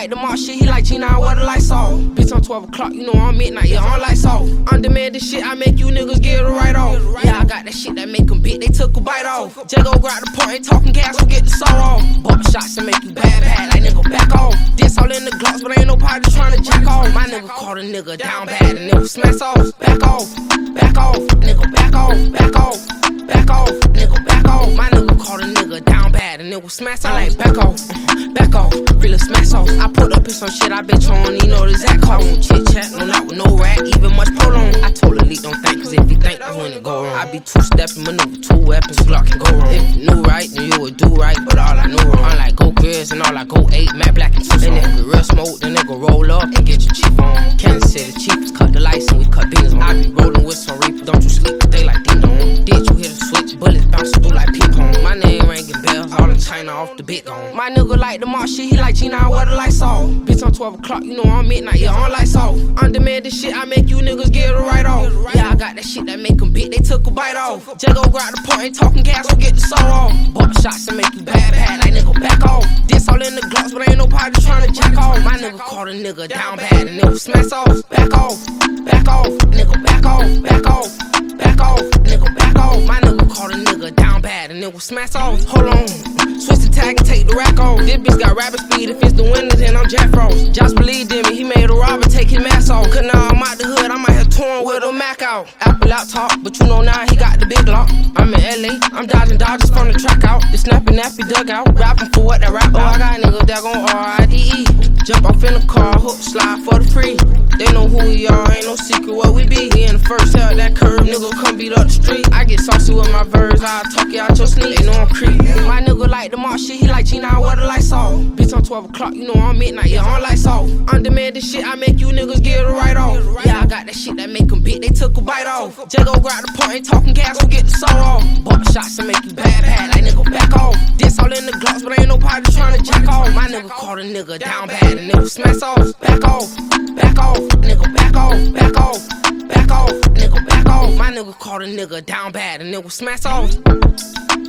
like the mark shit, he like G9, where the lights off. Bitch, on 12 o'clock, you know I'm midnight, yeah, on lights off. On demand this shit, I make you niggas get it right off. Yeah, I got that shit that make them bit, they took a bite off. Jago grab the part, ain't talking gas, we'll get the soul off. Bump shots and make you bad, like nigga back off. This all in the Glocks, but ain't nobody tryna jack off. My nigga caught a nigga down bad, and nigga smash off. Back off, nigga back off, nigga back off. My nigga caught a nigga down bad, and nigga smash off. I like back off, really smash off. I put up in some shit, I bet you don't even know the exact call. I won't chit chat, no not with no rat, even much prolong. I told the leak don't think, cause if you think, that's when it go wrong. I be two-stepping, maneuver, two weapons, Glock can go wrong. If you knew right, then you would do right, but all I know wrong. I like go Grizz and all I go 8, Matt Black and 2. And if we real smoke, then nigga roll up and get your cheap on. Kansas City cheapest, cut the lights and we cut beans on. I be rolling with some reaper, don't you sleep, they like ding dong. Did you hit a switch, bullets bouncing through like ping pong. My name ringing bells, all in China off the bit gone. My nigga like the mark shit, he like G9, where the lights off. Bitch, on 12 o'clock, you know I'm midnight, yeah, on lights off. On demand this shit, I make you niggas get it right off. Yeah, I got that shit that make them bit, they took a bite off. Jago grab the part, ain't talking gas, we'll get the soul off. Bump shots and make you bad, like nigga back off. This all in the Glocks, but ain't nobody tryna jack off. My nigga caught a nigga down bad, and nigga smash off. Back off, nigga back off, nigga back off. My nigga caught a nigga down bad, and nigga smash off. Hold on, switch the tag and take the rack off. This bitch got rabbit speed, if it's the winners, then I'm Jack Frost. Josh believed in me, he made a robber take his mask off. Cause now I'm out the hood, I might have torn with a Mac out. Apple laptop, but you know now he got the big lock. I'm in LA, I'm dodging dodges from the track out. The snappy nappy dugout, rapping for what that rap out. I got niggas that gon' RIDE. Jump off in the car, hook slide for the free. They know who we are, ain't no secret what we be. We in the first hell that curve, nigga come beat up the street. I get saucy with my verbs, I talk you out your sleep. They know I'm creep. My nigga like the mark shit, he like G9, where the lights off. Bitch, on 12 o'clock, you know I'm midnight, yeah, on lights off. On demand this shit, I make you niggas get it right off. Yeah, I got that shit that make them bit, they took a bite off. Jago grab the part, ain't talking gas, we'll get the soul off. Bump shots and make you bad, like nigga back off. This all in the Glocks, but ain't nobody tryna jack off. My nigga caught a nigga down bad, and nigga smash off. Back off, nigga back off, nigga back off. My nigga caught a nigga down bad, and nigga smash off.